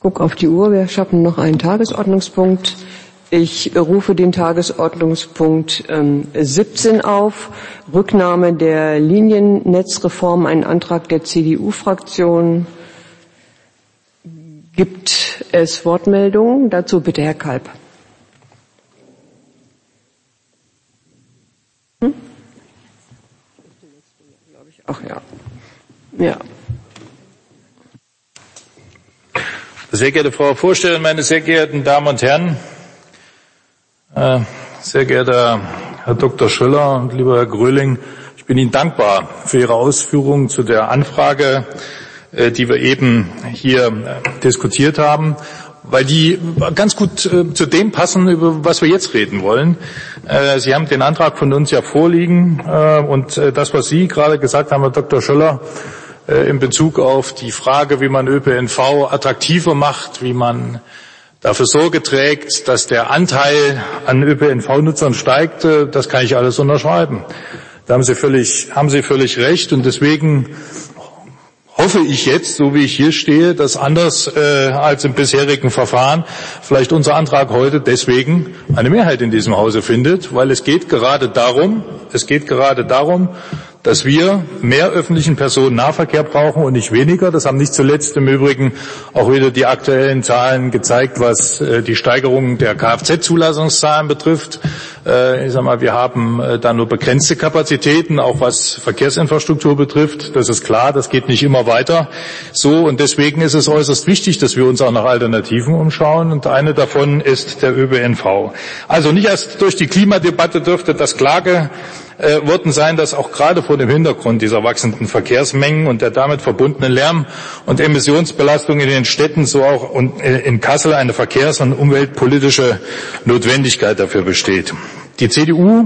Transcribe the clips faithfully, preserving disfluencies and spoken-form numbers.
Guck auf die Uhr, wir schaffen noch einen Tagesordnungspunkt. Ich rufe den Tagesordnungspunkt ähm, siebzehn auf, Rücknahme der Liniennetzreform, ein Antrag der C D U-Fraktion. Gibt es Wortmeldungen? Dazu bitte Herr Kalb. Hm? Ach ja. Ja. Sehr geehrte Frau Vorsteherin, meine sehr geehrten Damen und Herren, äh, sehr geehrter Herr Doktor Schöller und lieber Herr Gröling, ich bin Ihnen dankbar für Ihre Ausführungen zu der Anfrage, äh, die wir eben hier äh, diskutiert haben, weil die ganz gut äh, zu dem passen, über was wir jetzt reden wollen. Äh, Sie haben den Antrag von uns ja vorliegen äh, und äh, das, was Sie gerade gesagt haben, Herr Doktor Schöller, in Bezug auf die Frage, wie man Ö P N V attraktiver macht, wie man dafür Sorge trägt, dass der Anteil an Ö P N V-Nutzern steigt, das kann ich alles unterschreiben. Da haben Sie völlig, haben Sie völlig recht und deswegen hoffe ich jetzt, so wie ich hier stehe, dass anders äh, als im bisherigen Verfahren vielleicht unser Antrag heute deswegen eine Mehrheit in diesem Hause findet, weil es geht gerade darum, es geht gerade darum, dass wir mehr öffentlichen Personennahverkehr brauchen und nicht weniger. Das haben nicht zuletzt im Übrigen auch wieder die aktuellen Zahlen gezeigt, was äh, die Steigerung der Kfz-Zulassungszahlen betrifft. Äh, ich sag mal, wir haben äh, da nur begrenzte Kapazitäten, auch was Verkehrsinfrastruktur betrifft. Das ist klar, das geht nicht immer weiter so. Und deswegen ist es äußerst wichtig, dass wir uns auch nach Alternativen umschauen. Und eine davon ist der Ö P N V. Also nicht erst durch die Klimadebatte dürfte das Klage Äh, worden sein, dass auch gerade vor dem Hintergrund dieser wachsenden Verkehrsmengen und der damit verbundenen Lärm- und Emissionsbelastung in den Städten so auch und, äh, in Kassel eine verkehrs- und umweltpolitische Notwendigkeit dafür besteht. Die C D U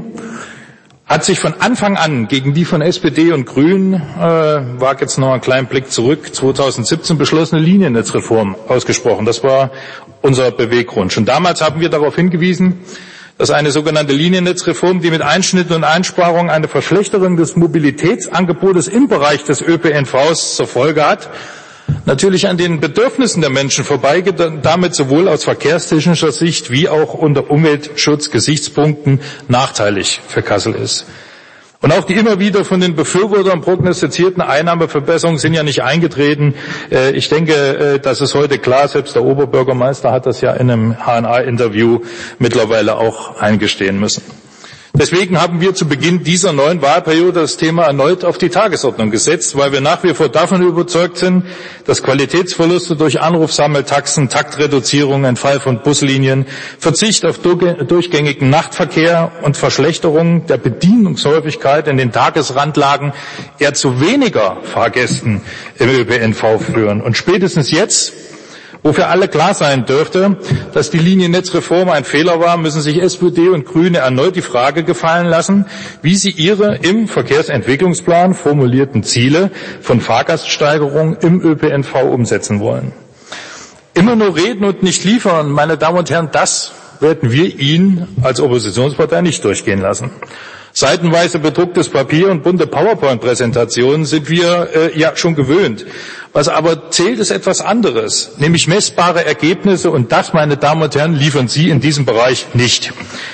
hat sich von Anfang an gegen die von S P D und Grünen, äh, wage jetzt noch einen kleinen Blick zurück, zweitausendsiebzehn beschlossene Liniennetzreform ausgesprochen. Das war unser Beweggrund. Schon damals haben wir darauf hingewiesen, dass eine sogenannte Liniennetzreform, die mit Einschnitten und Einsparungen eine Verschlechterung des Mobilitätsangebotes im Bereich des Ö P N Vs zur Folge hat, natürlich an den Bedürfnissen der Menschen vorbeigeht und damit sowohl aus verkehrstechnischer Sicht wie auch unter Umweltschutzgesichtspunkten nachteilig für Kassel ist. Und auch die immer wieder von den Befürwortern prognostizierten Einnahmeverbesserungen sind ja nicht eingetreten. Ich denke, das ist heute klar. Selbst der Oberbürgermeister hat das ja in einem H N A-Interview mittlerweile auch eingestehen müssen. Deswegen haben wir zu Beginn dieser neuen Wahlperiode das Thema erneut auf die Tagesordnung gesetzt, weil wir nach wie vor davon überzeugt sind, dass Qualitätsverluste durch Anrufsammeltaxen, Taktreduzierung, Entfall von Buslinien, Verzicht auf durchgängigen Nachtverkehr und Verschlechterung der Bedienungshäufigkeit in den Tagesrandlagen eher zu weniger Fahrgästen im Ö P N V führen. Und spätestens jetzt, wo für alle klar sein dürfte, dass die Liniennetzreform ein Fehler war, müssen sich S P D und Grüne erneut die Frage gefallen lassen, wie sie ihre im Verkehrsentwicklungsplan formulierten Ziele von Fahrgaststeigerung im Ö P N V umsetzen wollen. Immer nur reden und nicht liefern, meine Damen und Herren, das werden wir Ihnen als Oppositionspartei nicht durchgehen lassen. Seitenweise bedrucktes Papier und bunte PowerPoint-Präsentationen sind wir äh, ja schon gewöhnt. Was aber zählt, ist etwas anderes, nämlich messbare Ergebnisse, und das, meine Damen und Herren, liefern Sie in diesem Bereich nicht.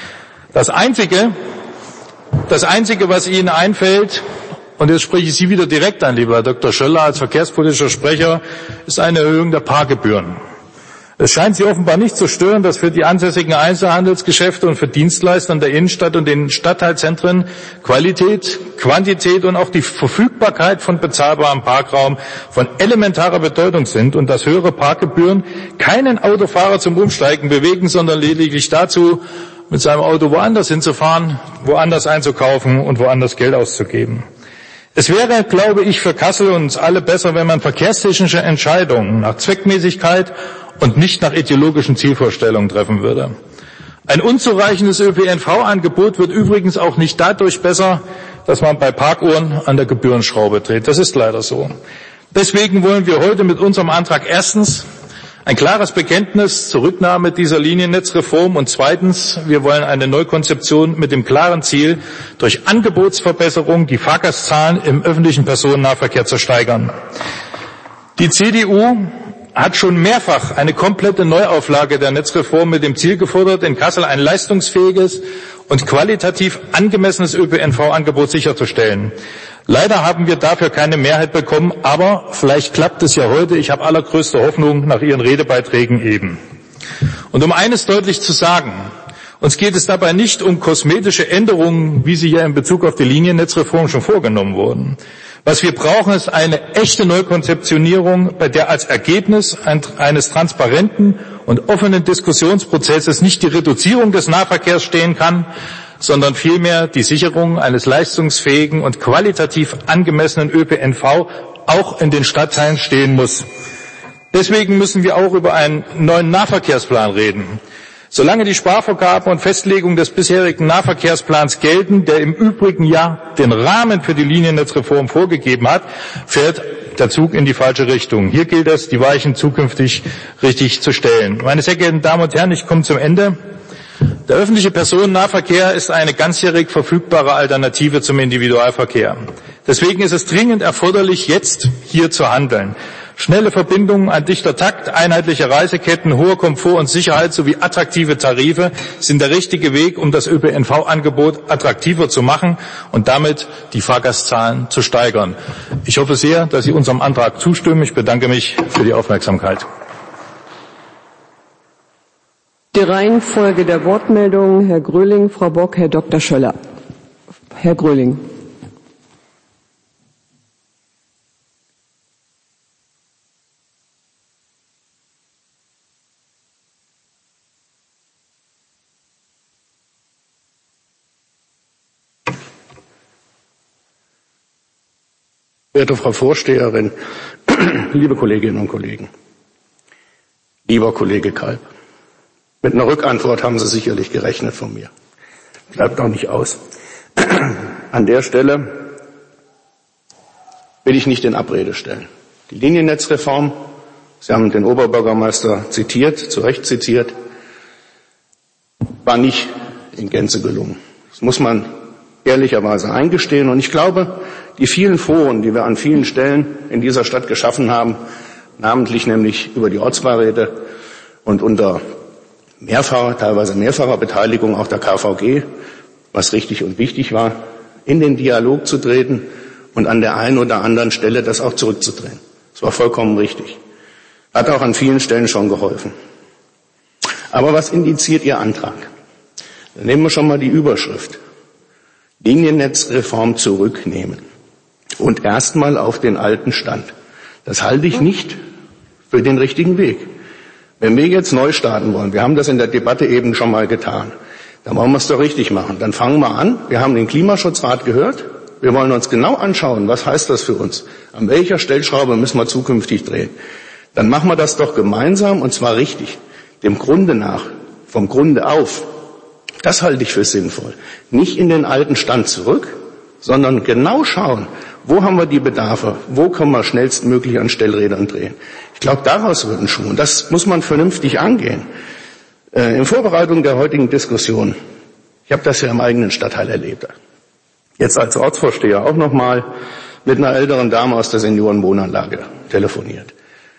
Das Einzige, das Einzige, was Ihnen einfällt, und jetzt spreche ich Sie wieder direkt an, lieber Herr Doktor Schöller, als verkehrspolitischer Sprecher, ist eine Erhöhung der Parkgebühren. Es scheint Sie offenbar nicht zu stören, dass für die ansässigen Einzelhandelsgeschäfte und für Dienstleister in der Innenstadt und den Stadtteilzentren Qualität, Quantität und auch die Verfügbarkeit von bezahlbarem Parkraum von elementarer Bedeutung sind und dass höhere Parkgebühren keinen Autofahrer zum Umsteigen bewegen, sondern lediglich dazu, mit seinem Auto woanders hinzufahren, woanders einzukaufen und woanders Geld auszugeben. Es wäre, glaube ich, für Kassel und uns alle besser, wenn man verkehrstechnische Entscheidungen nach Zweckmäßigkeit und nicht nach ideologischen Zielvorstellungen treffen würde. Ein unzureichendes Ö P N V-Angebot wird übrigens auch nicht dadurch besser, dass man bei Parkuhren an der Gebührenschraube dreht. Das ist leider so. Deswegen wollen wir heute mit unserem Antrag erstens ein klares Bekenntnis zur Rücknahme dieser Liniennetzreform und zweitens, wir wollen eine Neukonzeption mit dem klaren Ziel, durch Angebotsverbesserung die Fahrgastzahlen im öffentlichen Personennahverkehr zu steigern. Die C D U hat schon mehrfach eine komplette Neuauflage der Netzreform mit dem Ziel gefordert, in Kassel ein leistungsfähiges und qualitativ angemessenes Ö P N V-Angebot sicherzustellen. Leider haben wir dafür keine Mehrheit bekommen, aber vielleicht klappt es ja heute. Ich habe allergrößte Hoffnung nach Ihren Redebeiträgen eben. Und um eines deutlich zu sagen, uns geht es dabei nicht um kosmetische Änderungen, wie sie ja in Bezug auf die Liniennetzreform schon vorgenommen wurden. Was wir brauchen, ist eine echte Neukonzeptionierung, bei der als Ergebnis eines transparenten und offenen Diskussionsprozesses nicht die Reduzierung des Nahverkehrs stehen kann, sondern vielmehr die Sicherung eines leistungsfähigen und qualitativ angemessenen Ö P N V auch in den Stadtteilen stehen muss. Deswegen müssen wir auch über einen neuen Nahverkehrsplan reden. Solange die Sparvorgaben und Festlegung des bisherigen Nahverkehrsplans gelten, der im Übrigen ja den Rahmen für die Liniennetzreform vorgegeben hat, fährt der Zug in die falsche Richtung. Hier gilt es, die Weichen zukünftig richtig zu stellen. Meine sehr geehrten Damen und Herren, ich komme zum Ende. Der öffentliche Personennahverkehr ist eine ganzjährig verfügbare Alternative zum Individualverkehr. Deswegen ist es dringend erforderlich, jetzt hier zu handeln. Schnelle Verbindungen, ein dichter Takt, einheitliche Reiseketten, hoher Komfort und Sicherheit sowie attraktive Tarife sind der richtige Weg, um das Ö P N V-Angebot attraktiver zu machen und damit die Fahrgastzahlen zu steigern. Ich hoffe sehr, dass Sie unserem Antrag zustimmen. Ich bedanke mich für die Aufmerksamkeit. Die Reihenfolge der Wortmeldungen: Herr Gröling, Frau Bock, Herr Doktor Schöller. Herr Gröling. Werte Frau Vorsteherin, liebe Kolleginnen und Kollegen, lieber Kollege Kalb, mit einer Rückantwort haben Sie sicherlich gerechnet von mir. Bleibt auch nicht aus. An der Stelle will ich nicht in Abrede stellen. Die Liniennetzreform, Sie haben den Oberbürgermeister zitiert, zu Recht zitiert, war nicht in Gänze gelungen. Das muss man ehrlicherweise eingestehen. Und ich glaube, die vielen Foren, die wir an vielen Stellen in dieser Stadt geschaffen haben, namentlich nämlich über die Ortsbeiräte und unter mehrfacher, teilweise mehrfacher Beteiligung auch der K V G, was richtig und wichtig war, in den Dialog zu treten und an der einen oder anderen Stelle das auch zurückzudrehen. Das war vollkommen richtig. Hat auch an vielen Stellen schon geholfen. Aber was indiziert Ihr Antrag? Dann nehmen wir schon mal die Überschrift. Liniennetzreform zurücknehmen und erstmal auf den alten Stand. Das halte ich nicht für den richtigen Weg. Wenn wir jetzt neu starten wollen, wir haben das in der Debatte eben schon mal getan, dann wollen wir es doch richtig machen. Dann fangen wir an, wir haben den Klimaschutzrat gehört, wir wollen uns genau anschauen, was heißt das für uns, an welcher Stellschraube müssen wir zukünftig drehen. Dann machen wir das doch gemeinsam und zwar richtig, dem Grunde nach, vom Grunde auf. Das halte ich für sinnvoll. Nicht in den alten Stand zurück, sondern genau schauen, wo haben wir die Bedarfe, wo können wir schnellstmöglich an Stellrädern drehen. Ich glaube, daraus wird ein Schuh. Und das muss man vernünftig angehen. Äh, in Vorbereitung der heutigen Diskussion, ich habe das ja im eigenen Stadtteil erlebt, jetzt als Ortsvorsteher auch nochmal mit einer älteren Dame aus der Seniorenwohnanlage telefoniert.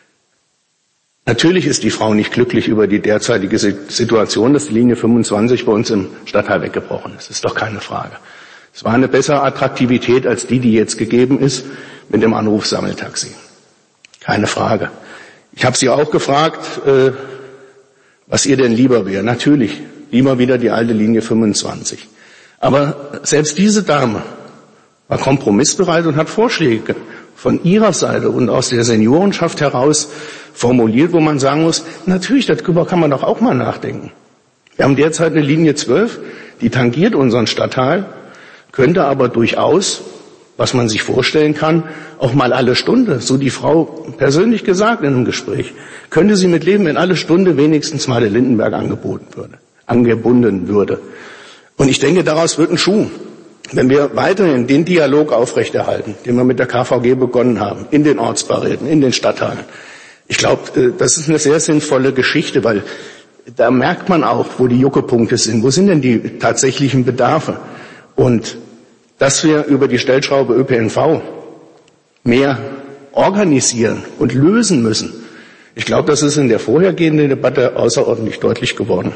Natürlich ist die Frau nicht glücklich über die derzeitige Situation, dass die Linie fünfundzwanzig bei uns im Stadtteil weggebrochen ist. Das ist doch keine Frage. Es war eine bessere Attraktivität als die, die jetzt gegeben ist mit dem Anrufsammeltaxi. Keine Frage. Ich habe Sie auch gefragt, äh, was ihr denn lieber wäre. Natürlich, lieber wieder die alte Linie fünfundzwanzig. Aber selbst diese Dame war kompromissbereit und hat Vorschläge von ihrer Seite und aus der Seniorenschaft heraus formuliert, wo man sagen muss, natürlich, darüber kann man doch auch mal nachdenken. Wir haben derzeit eine Linie zwölf, die tangiert unseren Stadtteil, könnte aber durchaus, was man sich vorstellen kann, auch mal alle Stunde, so die Frau persönlich gesagt in einem Gespräch, könnte sie mit leben, wenn alle Stunde wenigstens mal der Lindenberg angeboten würde, angebunden würde. Und ich denke, daraus wird ein Schuh. Wenn wir weiterhin den Dialog aufrechterhalten, den wir mit der K V G begonnen haben, in den Ortsbeiräten, in den Stadtteilen, ich glaube, das ist eine sehr sinnvolle Geschichte, weil da merkt man auch, wo die Juckepunkte sind, wo sind denn die tatsächlichen Bedarfe. Und dass wir über die Stellschraube Ö P N V mehr organisieren und lösen müssen, Ich glaube, das ist in der vorhergehenden Debatte außerordentlich deutlich geworden.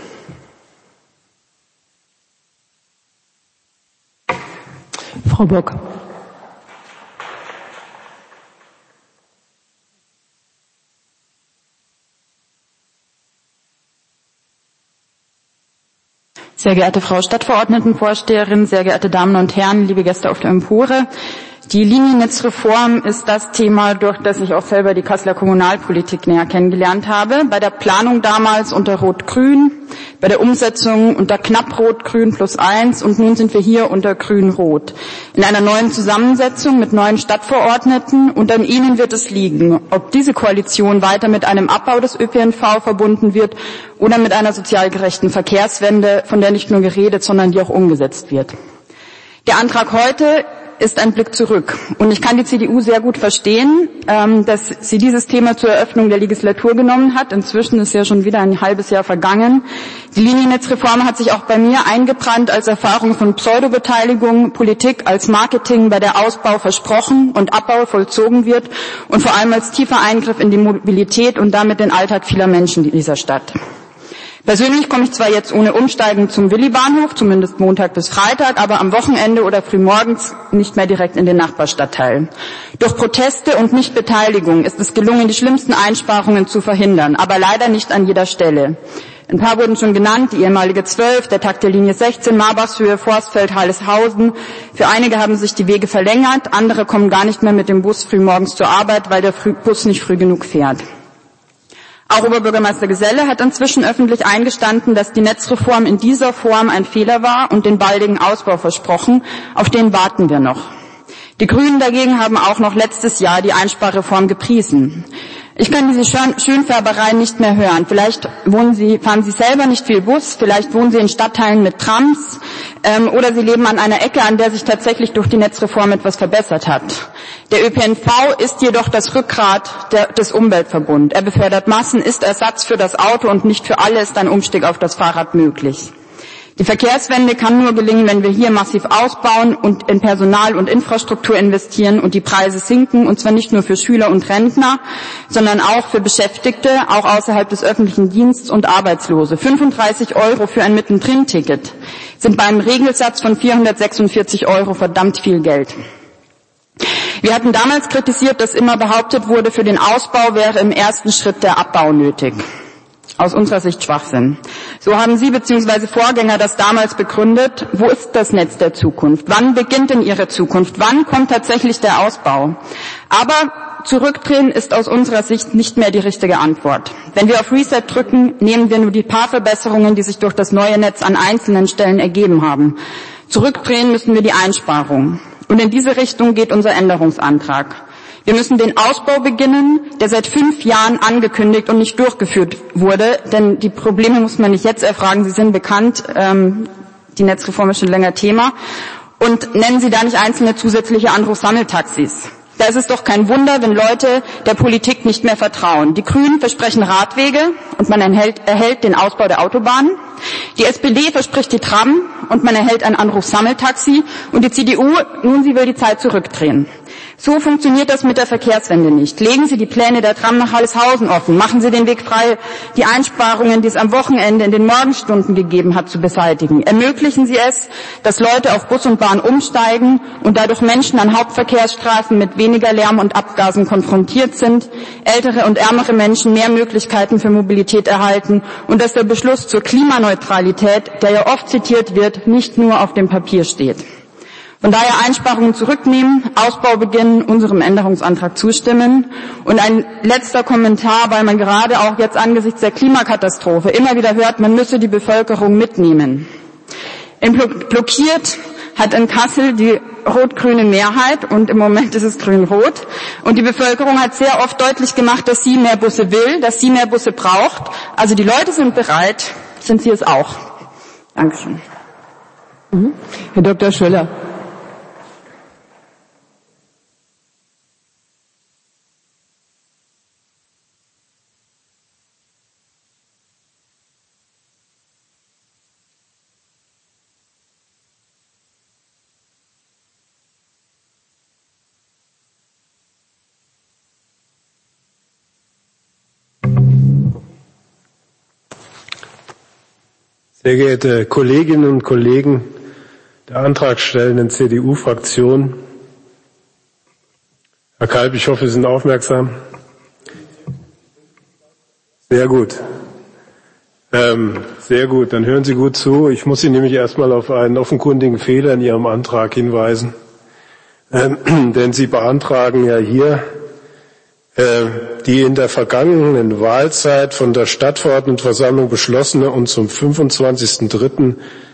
Frau Bock. Sehr geehrte Frau Stadtverordnetenvorsteherin, sehr geehrte Damen und Herren, liebe Gäste auf der Empore. Die Liniennetzreform ist das Thema, durch das ich auch selber die Kasseler Kommunalpolitik näher kennengelernt habe. Bei der Planung damals unter Rot-Grün, bei der Umsetzung unter knapp Rot-Grün plus eins und nun sind wir hier unter Grün-Rot. In einer neuen Zusammensetzung mit neuen Stadtverordneten und an Ihnen wird es liegen, ob diese Koalition weiter mit einem Abbau des Ö P N V verbunden wird oder mit einer sozial gerechten Verkehrswende, von der nicht nur geredet, sondern die auch umgesetzt wird. Der Antrag heute ist ein Blick zurück. Und ich kann die C D U sehr gut verstehen, ähm, dass sie dieses Thema zur Eröffnung der Legislatur genommen hat. Inzwischen ist ja schon wieder ein halbes Jahr vergangen. Die Liniennetzreform hat sich auch bei mir eingebrannt als Erfahrung von Pseudobeteiligung, Politik als Marketing, bei der Ausbau versprochen und Abbau vollzogen wird und vor allem als tiefer Eingriff in die Mobilität und damit den Alltag vieler Menschen in dieser Stadt. Persönlich komme ich zwar jetzt ohne Umsteigen zum Willi-Bahnhof, zumindest Montag bis Freitag, aber am Wochenende oder frühmorgens nicht mehr direkt in den Nachbarstadtteil. Durch Proteste und Nichtbeteiligung ist es gelungen, die schlimmsten Einsparungen zu verhindern, aber leider nicht an jeder Stelle. Ein paar wurden schon genannt, die ehemalige zwölf, der Takt der Linie sechzehn, Marbachshöhe, Forstfeld, Halleshausen. Für einige haben sich die Wege verlängert, andere kommen gar nicht mehr mit dem Bus frühmorgens zur Arbeit, weil der Bus nicht früh genug fährt. Auch Oberbürgermeister Geselle hat inzwischen öffentlich eingestanden, dass die Netzreform in dieser Form ein Fehler war und den baldigen Ausbau versprochen. Auf den warten wir noch. Die Grünen dagegen haben auch noch letztes Jahr die Einsparreform gepriesen. Ich kann diese Schönfärberei nicht mehr hören. Vielleicht wohnen Sie, fahren Sie selber nicht viel Bus, vielleicht wohnen Sie in Stadtteilen mit Trams ähm, oder Sie leben an einer Ecke, an der sich tatsächlich durch die Netzreform etwas verbessert hat. Der Ö P N V ist jedoch das Rückgrat der, des Umweltverbunds. Er befördert Massen, ist Ersatz für das Auto und nicht für alle ist ein Umstieg auf das Fahrrad möglich. Die Verkehrswende kann nur gelingen, wenn wir hier massiv ausbauen und in Personal und Infrastruktur investieren und die Preise sinken, und zwar nicht nur für Schüler und Rentner, sondern auch für Beschäftigte, auch außerhalb des öffentlichen Dienstes und Arbeitslose. fünfunddreißig Euro für ein Mittendrin-Ticket sind beim Regelsatz von vierhundertsechsundvierzig Euro verdammt viel Geld. Wir hatten damals kritisiert, dass immer behauptet wurde, für den Ausbau wäre im ersten Schritt der Abbau nötig. Aus unserer Sicht Schwachsinn. So haben Sie bzw. Vorgänger das damals begründet. Wo ist das Netz der Zukunft? Wann beginnt denn Ihre Zukunft? Wann kommt tatsächlich der Ausbau? Aber zurückdrehen ist aus unserer Sicht nicht mehr die richtige Antwort. Wenn wir auf Reset drücken, nehmen wir nur die paar Verbesserungen, die sich durch das neue Netz an einzelnen Stellen ergeben haben. Zurückdrehen müssen wir die Einsparungen. Und in diese Richtung geht unser Änderungsantrag. Wir müssen den Ausbau beginnen, der seit fünf Jahren angekündigt und nicht durchgeführt wurde, denn die Probleme muss man nicht jetzt erfragen, sie sind bekannt, ähm, die Netzreform ist schon länger Thema. Und nennen Sie da nicht einzelne zusätzliche Anrufsammeltaxis. Da ist es doch kein Wunder, wenn Leute der Politik nicht mehr vertrauen. Die Grünen versprechen Radwege und man erhält, erhält den Ausbau der Autobahnen. Die S P D verspricht die Tram und man erhält ein Anrufsammeltaxi. Und die C D U, nun, sie will die Zeit zurückdrehen. So funktioniert das mit der Verkehrswende nicht. Legen Sie die Pläne der Tram nach Halleshausen offen. Machen Sie den Weg frei, die Einsparungen, die es am Wochenende in den Morgenstunden gegeben hat, zu beseitigen. Ermöglichen Sie es, dass Leute auf Bus und Bahn umsteigen und dadurch Menschen an Hauptverkehrsstraßen mit weniger Lärm und Abgasen konfrontiert sind, ältere und ärmere Menschen mehr Möglichkeiten für Mobilität erhalten und dass der Beschluss zur Klimaneutralität, der ja oft zitiert wird, nicht nur auf dem Papier steht. Von daher Einsparungen zurücknehmen, Ausbau beginnen, unserem Änderungsantrag zustimmen. Und ein letzter Kommentar, weil man gerade auch jetzt angesichts der Klimakatastrophe immer wieder hört, man müsse die Bevölkerung mitnehmen. Blockiert hat in Kassel die rot-grüne Mehrheit und im Moment ist es grün-rot. Und die Bevölkerung hat sehr oft deutlich gemacht, dass sie mehr Busse will, dass sie mehr Busse braucht. Also die Leute sind bereit, sind sie es auch. Dankeschön. Mhm. Herr Doktor Schöller. Sehr geehrte Kolleginnen und Kollegen der antragstellenden C D U-Fraktion, Herr Kalb, ich hoffe, Sie sind aufmerksam. Sehr gut. Ähm, sehr gut, dann hören Sie gut zu. Ich muss Sie nämlich erstmal auf einen offenkundigen Fehler in Ihrem Antrag hinweisen. Ähm, denn Sie beantragen ja hier äh, die in der vergangenen Wahlzeit von der Stadtverordnetenversammlung beschlossene und zum fünfundzwanzigsten dritten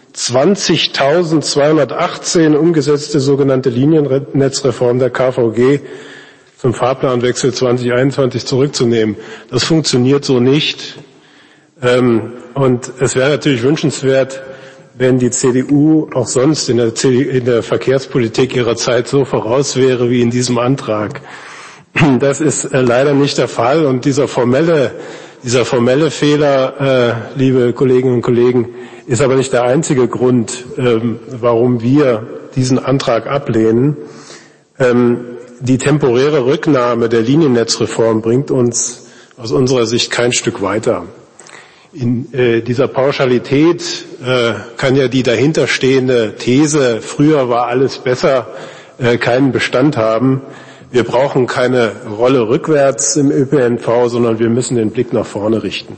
zwanzigtausendzweihundertachtzehn umgesetzte sogenannte Liniennetzreform der K V G zum Fahrplanwechsel zweitausendeinundzwanzig zurückzunehmen. Das funktioniert so nicht. Und es wäre natürlich wünschenswert, wenn die C D U auch sonst in der, C D U, in der Verkehrspolitik ihrer Zeit so voraus wäre wie in diesem Antrag. Das ist leider nicht der Fall. Und dieser formelle, dieser formelle Fehler, äh, liebe Kolleginnen und Kollegen, ist aber nicht der einzige Grund, ähm, warum wir diesen Antrag ablehnen. Ähm, die temporäre Rücknahme der Liniennetzreform bringt uns aus unserer Sicht kein Stück weiter. In äh, dieser Pauschalität äh, kann ja die dahinterstehende These, früher war alles besser, äh, keinen Bestand haben. Wir brauchen keine Rolle rückwärts im Ö P N V, sondern wir müssen den Blick nach vorne richten.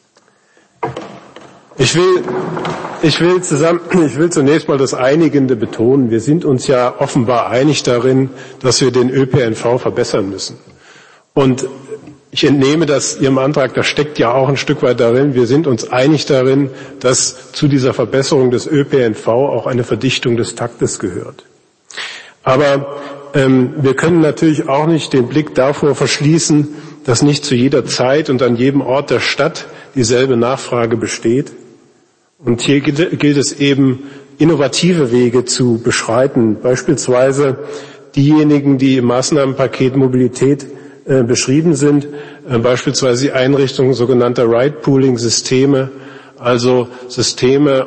Ich will, ich will zusammen, ich will zunächst mal das Einigende betonen. Wir sind uns ja offenbar einig darin, dass wir den Ö P N V verbessern müssen. Und ich entnehme das Ihrem Antrag, das steckt ja auch ein Stück weit darin. Wir sind uns einig darin, dass zu dieser Verbesserung des Ö P N V auch eine Verdichtung des Taktes gehört. Aber ähm, wir können natürlich auch nicht den Blick davor verschließen, dass nicht zu jeder Zeit und an jedem Ort der Stadt dieselbe Nachfrage besteht. Und hier gilt es eben, innovative Wege zu beschreiten. Beispielsweise diejenigen, die im Maßnahmenpaket Mobilität äh, beschrieben sind, äh, beispielsweise die Einrichtung sogenannter Ride-Pooling-Systeme, also Systeme,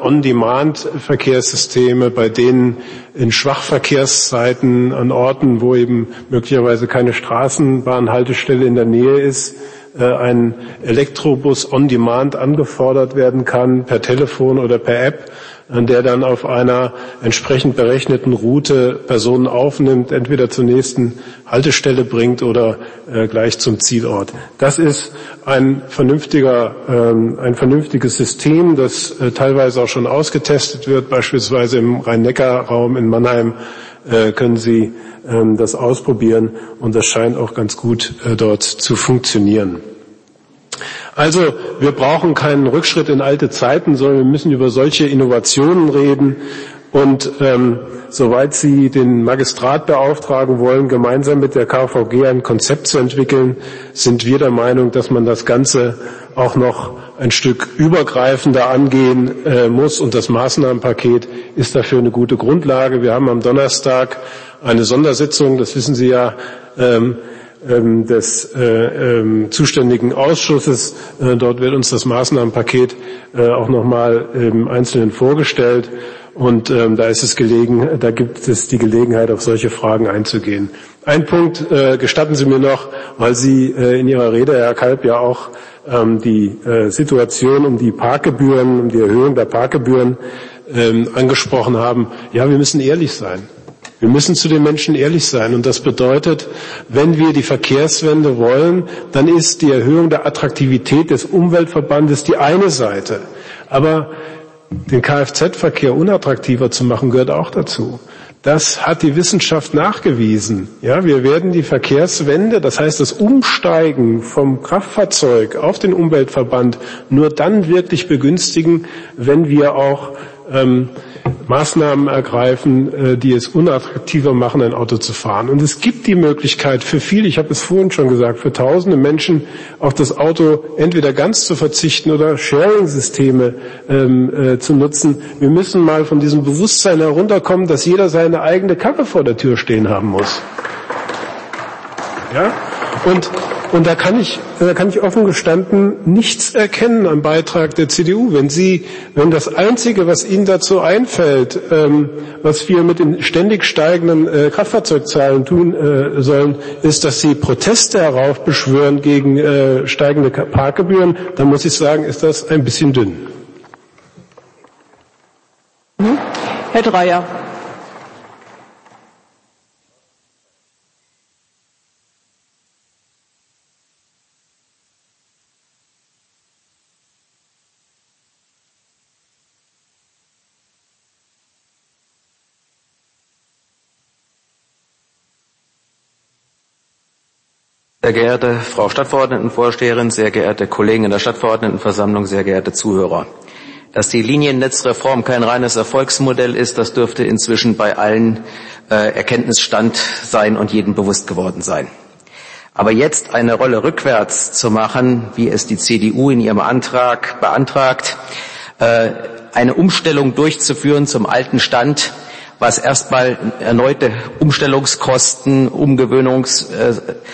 On-Demand-Verkehrssysteme, bei denen in Schwachverkehrszeiten an Orten, wo eben möglicherweise keine Straßenbahnhaltestelle in der Nähe ist, ein Elektrobus on demand angefordert werden kann, per Telefon oder per App, der dann auf einer entsprechend berechneten Route Personen aufnimmt, entweder zur nächsten Haltestelle bringt oder äh, gleich zum Zielort. Das ist ein vernünftiger, ähm, ein vernünftiges System, das äh, teilweise auch schon ausgetestet wird, beispielsweise im Rhein-Neckar-Raum in Mannheim äh, können Sie ähm, das ausprobieren und das scheint auch ganz gut äh, dort zu funktionieren. Also wir brauchen keinen Rückschritt in alte Zeiten, sondern wir müssen über solche Innovationen reden. Und ähm, soweit Sie den Magistrat beauftragen wollen, gemeinsam mit der K V G ein Konzept zu entwickeln, sind wir der Meinung, dass man das Ganze auch noch ein Stück übergreifender angehen äh, muss. Und das Maßnahmenpaket ist dafür eine gute Grundlage. Wir haben am Donnerstag eine Sondersitzung, das wissen Sie ja, ähm, des äh, äh, zuständigen Ausschusses. Äh, dort wird uns das Maßnahmenpaket äh, auch nochmal im Einzelnen vorgestellt. Und ähm, da ist es gelegen, da gibt es die Gelegenheit, auf solche Fragen einzugehen. Ein Punkt äh, gestatten Sie mir noch, weil Sie äh, in Ihrer Rede, Herr Kalb, ja auch ähm, die äh, Situation um die Parkgebühren, um die Erhöhung der Parkgebühren ähm, angesprochen haben. Ja, wir müssen ehrlich sein. Wir müssen zu den Menschen ehrlich sein. Und das bedeutet, wenn wir die Verkehrswende wollen, dann ist die Erhöhung der Attraktivität des Umweltverbandes die eine Seite. Aber den Kfz-Verkehr unattraktiver zu machen, gehört auch dazu. Das hat die Wissenschaft nachgewiesen. Ja, wir werden die Verkehrswende, das heißt das Umsteigen vom Kraftfahrzeug auf den Umweltverband, nur dann wirklich begünstigen, wenn wir auch ähm, Maßnahmen ergreifen, äh, die es unattraktiver machen, ein Auto zu fahren. Und es gibt die Möglichkeit für viele, ich habe es vorhin schon gesagt, für tausende Menschen auf das Auto entweder ganz zu verzichten oder Sharing-Systeme ähm, äh, zu nutzen. Wir müssen mal von diesem Bewusstsein herunterkommen, dass jeder seine eigene Karre vor der Tür stehen haben muss. Ja? Und Und da kann ich, da kann ich offen gestanden nichts erkennen am Beitrag der C D U. Wenn Sie, wenn das Einzige, was Ihnen dazu einfällt, ähm, was wir mit den ständig steigenden äh, Kraftfahrzeugzahlen tun äh, sollen, ist, dass Sie Proteste heraufbeschwören gegen äh, steigende Parkgebühren, dann muss ich sagen, ist das ein bisschen dünn. Herr Dreyer. Sehr geehrte Frau Stadtverordnetenvorsteherin, sehr geehrte Kollegen in der Stadtverordnetenversammlung, sehr geehrte Zuhörer. Dass die Liniennetzreform kein reines Erfolgsmodell ist, das dürfte inzwischen bei allen äh, Erkenntnisstand sein und jedem bewusst geworden sein. Aber jetzt eine Rolle rückwärts zu machen, wie es die C D U in ihrem Antrag beantragt, äh, eine Umstellung durchzuführen zum alten Stand, was erstmal erneute Umstellungskosten, Umgewöhnungs äh,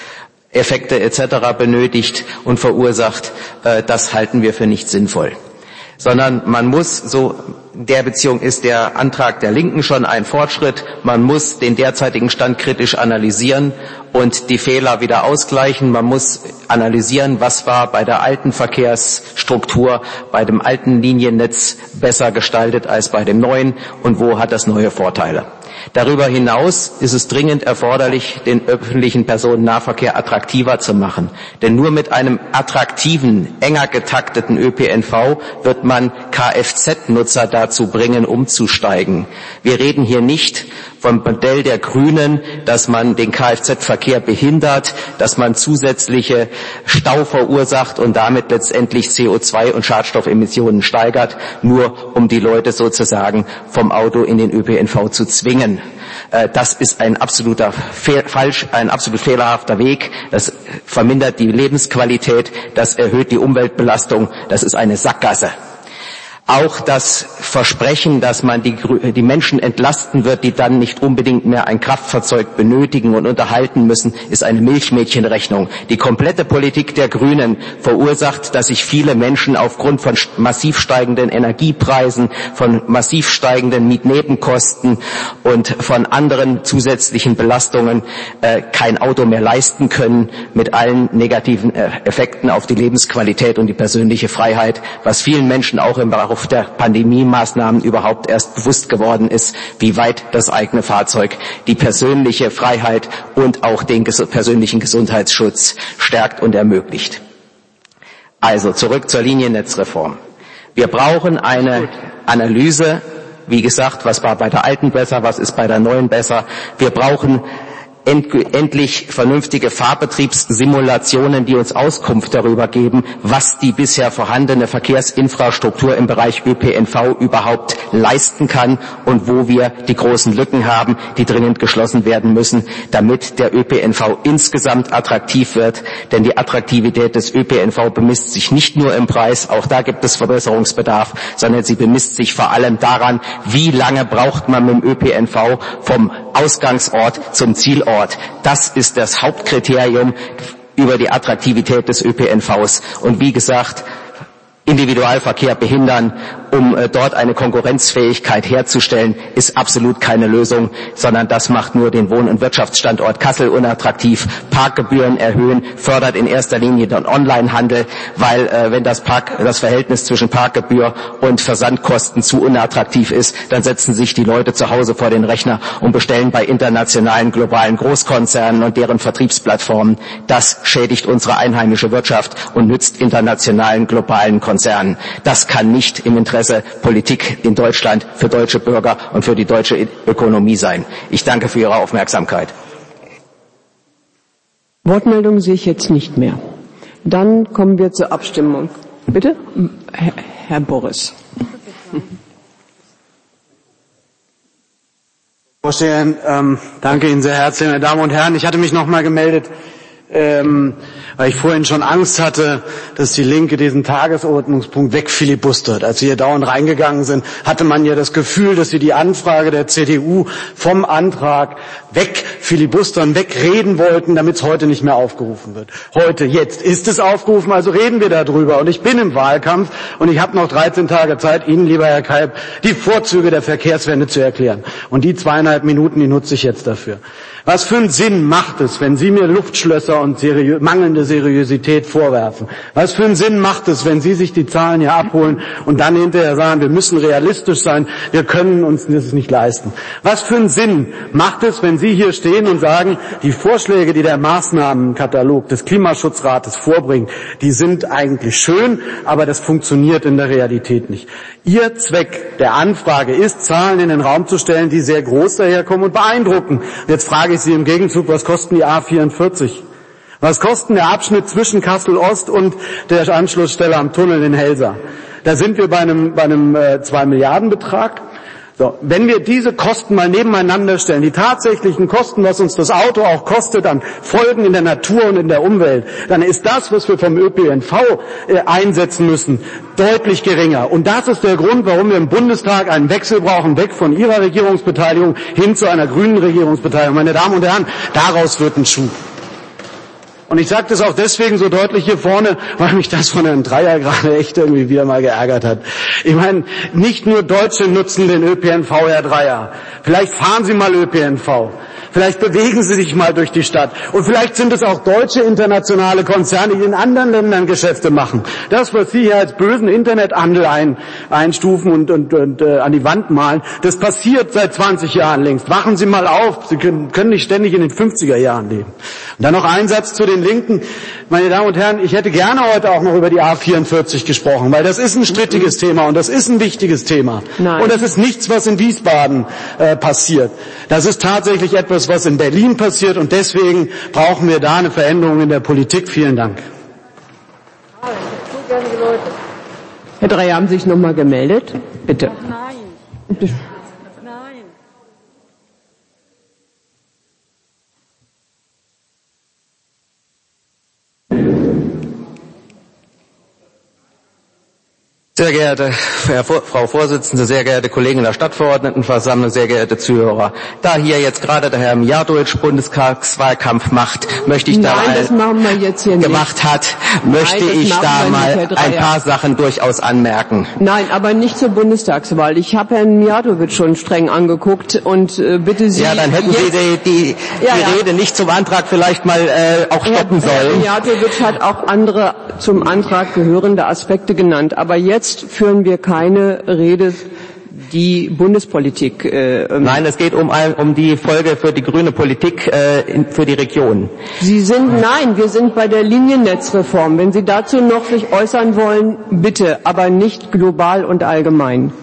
Effekte et cetera benötigt und verursacht, äh, das halten wir für nicht sinnvoll. Sondern man muss, so in der Beziehung ist der Antrag der Linken schon ein Fortschritt, man muss den derzeitigen Stand kritisch analysieren und die Fehler wieder ausgleichen. Man muss analysieren, was war bei der alten Verkehrsstruktur, bei dem alten Liniennetz besser gestaltet als bei dem neuen und wo hat das neue Vorteile. Darüber hinaus ist es dringend erforderlich, den öffentlichen Personennahverkehr attraktiver zu machen. Denn nur mit einem attraktiven, enger getakteten Ö P N V wird man Kfz-Nutzer dazu bringen, umzusteigen. Wir reden hier nicht vom Modell der Grünen, dass man den Kfz-Verkehr behindert, dass man zusätzliche Stau verursacht und damit letztendlich C O zwei und Schadstoffemissionen steigert, nur um die Leute sozusagen vom Auto in den Ö P N V zu zwingen. Das ist ein absoluter Fehl, falsch, ein absolut fehlerhafter Weg. Das vermindert die Lebensqualität, das erhöht die Umweltbelastung, das ist eine Sackgasse. Auch das Versprechen, dass man die, die Menschen entlasten wird, die dann nicht unbedingt mehr ein Kraftfahrzeug benötigen und unterhalten müssen, ist eine Milchmädchenrechnung. Die komplette Politik der Grünen verursacht, dass sich viele Menschen aufgrund von massiv steigenden Energiepreisen, von massiv steigenden Mietnebenkosten und von anderen zusätzlichen Belastungen äh, kein Auto mehr leisten können, mit allen negativen äh, Effekten auf die Lebensqualität und die persönliche Freiheit, was vielen Menschen auch im Bereich der Pandemie-Maßnahmen überhaupt erst bewusst geworden ist, wie weit das eigene Fahrzeug die persönliche Freiheit und auch den ges- persönlichen Gesundheitsschutz stärkt und ermöglicht. Also zurück zur Liniennetzreform. Wir brauchen eine Analyse, wie gesagt, was war bei der alten besser, was ist bei der neuen besser. Wir brauchen endlich vernünftige Fahrbetriebssimulationen, die uns Auskunft darüber geben, was die bisher vorhandene Verkehrsinfrastruktur im Bereich Ö P N V überhaupt leisten kann und wo wir die großen Lücken haben, die dringend geschlossen werden müssen, damit der Ö P N V insgesamt attraktiv wird. Denn die Attraktivität des Ö P N V bemisst sich nicht nur im Preis, auch da gibt es Verbesserungsbedarf, sondern sie bemisst sich vor allem daran, wie lange braucht man mit dem Ö P N V vom Ausgangsort zum Zielort. Das ist das Hauptkriterium über die Attraktivität des Ö P N Vs. Und wie gesagt, Individualverkehr behindern, um äh, dort eine Konkurrenzfähigkeit herzustellen, ist absolut keine Lösung, sondern das macht nur den Wohn- und Wirtschaftsstandort Kassel unattraktiv. Parkgebühren erhöhen fördert in erster Linie den Onlinehandel, weil äh, wenn das, Park, das Verhältnis zwischen Parkgebühr und Versandkosten zu unattraktiv ist, dann setzen sich die Leute zu Hause vor den Rechner und bestellen bei internationalen globalen Großkonzernen und deren Vertriebsplattformen. Das schädigt unsere einheimische Wirtschaft und nützt internationalen globalen Konzernen. Das kann nicht im Interesse Politik in Deutschland für deutsche Bürger und für die deutsche Ökonomie sein. Ich danke für Ihre Aufmerksamkeit. Wortmeldungen sehe ich jetzt nicht mehr. Dann kommen wir zur Abstimmung. Bitte? Herr, Herr Boris. Vorsteherin, ähm, danke Ihnen sehr herzlich, meine Damen und Herren. Ich hatte mich noch mal gemeldet, ähm, weil ich vorhin schon Angst hatte, dass die Linke diesen Tagesordnungspunkt wegfilibustert. Als wir hier dauernd reingegangen sind, hatte man ja das Gefühl, dass wir die Anfrage der C D U vom Antrag wegfilibustern, wegreden wollten, damit es heute nicht mehr aufgerufen wird. Heute, jetzt ist es aufgerufen, also reden wir darüber. Und ich bin im Wahlkampf und ich habe noch dreizehn Tage Zeit, Ihnen, lieber Herr Kalb, die Vorzüge der Verkehrswende zu erklären. Und die zweieinhalb Minuten, die nutze ich jetzt dafür. Was für einen Sinn macht es, wenn Sie mir Luftschlösser und seriö- mangelnde Seriosität vorwerfen? Was für einen Sinn macht es, wenn Sie sich die Zahlen hier abholen und dann hinterher sagen, wir müssen realistisch sein, wir können uns das nicht leisten? Was für einen Sinn macht es, wenn Sie hier stehen und sagen, die Vorschläge, die der Maßnahmenkatalog des Klimaschutzrates vorbringt, die sind eigentlich schön, aber das funktioniert in der Realität nicht. Ihr Zweck der Anfrage ist, Zahlen in den Raum zu stellen, die sehr groß daherkommen und beeindrucken. Jetzt frage ich Sie im Gegenzug, was kosten die A vierundvierzig? Was kosten der Abschnitt zwischen Kassel-Ost und der Anschlussstelle am Tunnel in Helsa? Da sind wir bei einem, bei einem äh, zwei Milliarden Betrag. So, wenn wir diese Kosten mal nebeneinander stellen, die tatsächlichen Kosten, was uns das Auto auch kostet an Folgen in der Natur und in der Umwelt, dann ist das, was wir vom Ö P N V äh, einsetzen müssen, deutlich geringer. Und das ist der Grund, warum wir im Bundestag einen Wechsel brauchen, weg von Ihrer Regierungsbeteiligung hin zu einer grünen Regierungsbeteiligung. Meine Damen und Herren, daraus wird ein Schuh. Und ich sage das auch deswegen so deutlich hier vorne, weil mich das von Herrn Dreyer gerade echt irgendwie wieder mal geärgert hat. Ich meine, nicht nur Deutsche nutzen den Ö P N V, Herr Dreyer. Vielleicht fahren Sie mal Ö P N V. Vielleicht bewegen Sie sich mal durch die Stadt. Und vielleicht sind es auch deutsche internationale Konzerne, die in anderen Ländern Geschäfte machen. Das, was Sie hier als bösen Internethandel ein, einstufen und, und, und äh, an die Wand malen, das passiert seit zwanzig Jahren längst. Wachen Sie mal auf. Sie können, können nicht ständig in den fünfziger Jahren leben. Und dann noch ein Satz zu den Linken. Meine Damen und Herren, ich hätte gerne heute auch noch über die A vierundvierzig gesprochen, weil das ist ein strittiges Thema und das ist ein wichtiges Thema. Nein. Und das ist nichts, was in Wiesbaden äh, passiert. Das ist tatsächlich etwas, was in Berlin passiert und deswegen brauchen wir da eine Veränderung in der Politik. Vielen Dank. Herr Dreyer, haben Sie sich noch mal gemeldet? Bitte. Nein. Bitte. Nein. Sehr geehrte Herr, Frau Vorsitzende, sehr geehrte Kollegen in der Stadtverordnetenversammlung, sehr geehrte Zuhörer. Da hier jetzt gerade der Herr Mijatovic Bundestagswahlkampf macht, möchte ich da Nein, das machen wir jetzt hier gemacht nicht. hat, möchte Nein, das ich machen da wir mal nicht, Herr ein Dreyer. paar Sachen durchaus anmerken. Nein, aber nicht zur Bundestagswahl. Ich habe Herrn Mijatovic schon streng angeguckt und äh, bitte Sie... Ja, dann hätten jetzt, Sie die, die, ja, die ja. Rede nicht zum Antrag vielleicht mal äh, auch stoppen Herr, Herr sollen. Mijatovic hat auch andere zum Antrag gehörende Aspekte genannt. Aber jetzt führen wir keine Rede, die Bundespolitik... Äh, Nein, es geht um, ein, um die Folge für die grüne Politik äh, in, für die Region. Sie sind, nein, wir sind bei der Liniennetzreform. Wenn Sie dazu noch sich äußern wollen, bitte, aber nicht global und allgemein.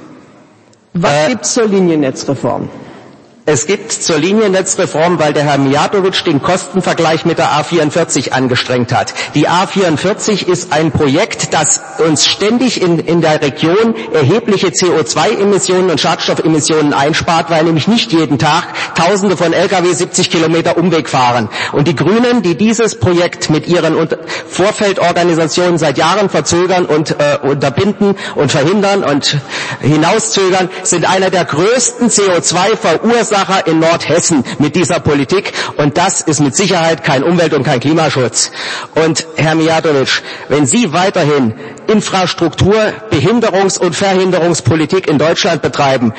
Was Äh, gibt's zur Liniennetzreform? Es gibt zur Liniennetzreform, weil der Herr Mijatovic den Kostenvergleich mit der A vierundvierzig angestrengt hat. Die A vierundvierzig ist ein Projekt, das uns ständig in, in der Region erhebliche C O zwei Emissionen und Schadstoffemissionen einspart, weil nämlich nicht jeden Tag Tausende von L K W siebzig Kilometer Umweg fahren. Und die Grünen, die dieses Projekt mit ihren Vorfeldorganisationen seit Jahren verzögern und äh, unterbinden und verhindern und hinauszögern, sind einer der größten C O zwei Verursacher in Nordhessen mit dieser Politik. Und das ist mit Sicherheit kein Umwelt- und kein Klimaschutz. Und Herr Mijatovic, wenn Sie weiterhin Infrastruktur-, Behinderungs- und Verhinderungspolitik in Deutschland betreiben,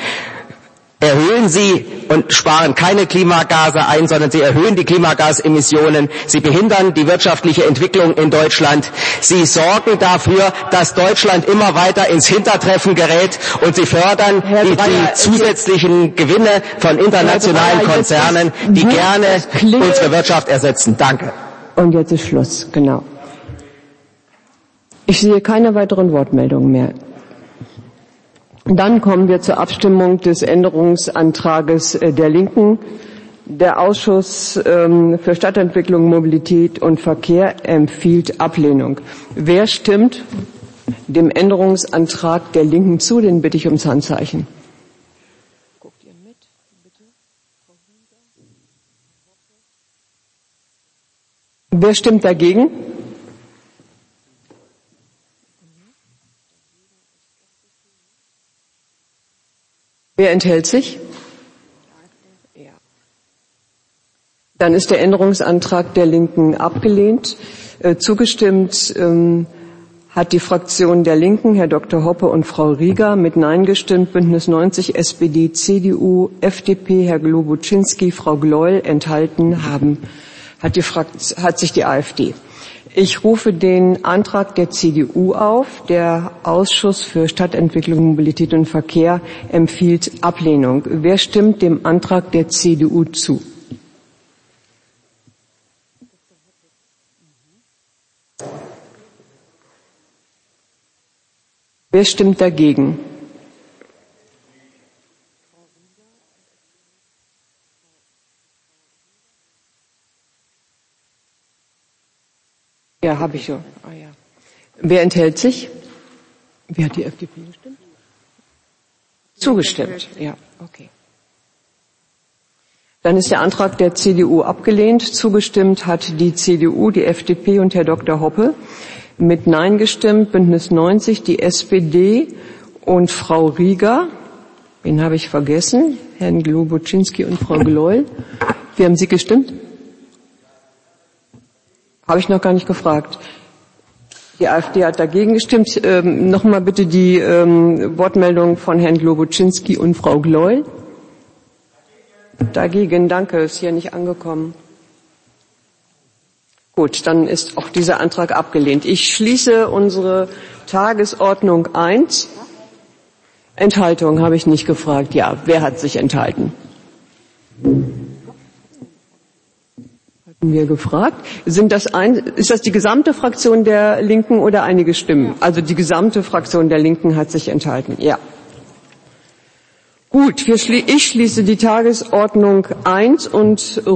erhöhen Sie und sparen keine Klimagase ein, sondern Sie erhöhen die Klimagasemissionen. Sie behindern die wirtschaftliche Entwicklung in Deutschland. Sie sorgen dafür, dass Deutschland immer weiter ins Hintertreffen gerät und Sie fördern Herr die, Dreyer, die zusätzlichen Gewinne von internationalen Herr Dreyer, Konzernen, jetzt ist die gut, gerne das klingelt. unsere Wirtschaft ersetzen. Danke. Und jetzt ist Schluss, genau. Ich sehe keine weiteren Wortmeldungen mehr. Dann kommen wir zur Abstimmung des Änderungsantrages der Linken. Der Ausschuss ähm, für Stadtentwicklung, Mobilität und Verkehr empfiehlt Ablehnung. Wer stimmt dem Änderungsantrag der Linken zu? Den bitte ich ums Handzeichen. Guckt ihr mit, bitte? Wer stimmt dagegen? Wer enthält sich? Ja. Dann ist der Änderungsantrag der Linken abgelehnt. Äh, zugestimmt ähm, hat die Fraktion der Linken, Herr Doktor Hoppe und Frau Rieger, mit Nein gestimmt. Bündnis neunzig, S P D, C D U, F D P, Herr Globuczynski, Frau Gloll. Enthalten haben, hat, die Frakt- hat sich die AfD. Ich rufe den Antrag der C D U auf. Der Ausschuss für Stadtentwicklung, Mobilität und Verkehr empfiehlt Ablehnung. Wer stimmt dem Antrag der C D U zu? Wer stimmt dagegen? Ja, habe ich so. Ah, ja. Wer enthält sich? Wer hat die F D P gestimmt? Zugestimmt, ja, okay. Dann ist der Antrag der C D U abgelehnt. Zugestimmt hat die C D U, die F D P und Herr Doktor Hoppe. Mit Nein gestimmt, Bündnis neunzig, die S P D und Frau Rieger. Wen habe ich vergessen? Herrn Globuczynski und Frau Gloll. Wie haben Sie gestimmt? Habe ich noch gar nicht gefragt. Die AfD hat dagegen gestimmt. Ähm, Nochmal bitte die ähm, Wortmeldung von Herrn Globuczynski und Frau Gloll. Dagegen, danke, ist hier nicht angekommen. Gut, dann ist auch dieser Antrag abgelehnt. Ich schließe unsere Tagesordnung eins. Enthaltung habe ich nicht gefragt. Ja, wer hat sich enthalten? Hatten wir gefragt. Sind das ein, ist das die gesamte Fraktion der Linken oder einige Stimmen? Also die gesamte Fraktion der Linken hat sich enthalten. Ja. Gut, wir schli- ich schließe die Tagesordnung eins und